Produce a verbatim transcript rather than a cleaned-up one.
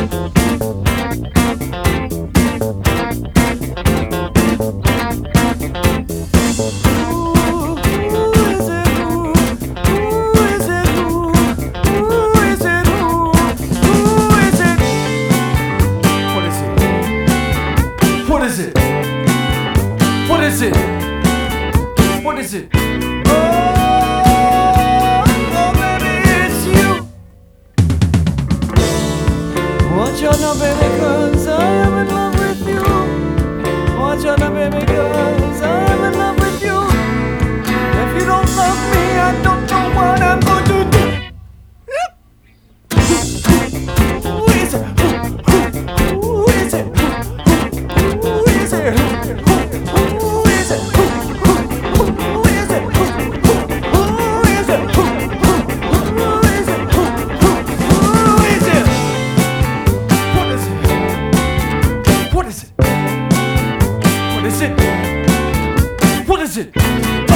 What is it? What is it? What is it? Oh, oh, baby, it's you. Want you now, baby, 'cause I'm in love with you. Want you now, baby, 'cause I'm in love with you. If you don't love me, I don't know what I'm going to do. Who is it? Who, who is it? Who is it? Who is it? Who is it? Who is it? Who is it? Who is it? What is it? What is it? What is it? What is it?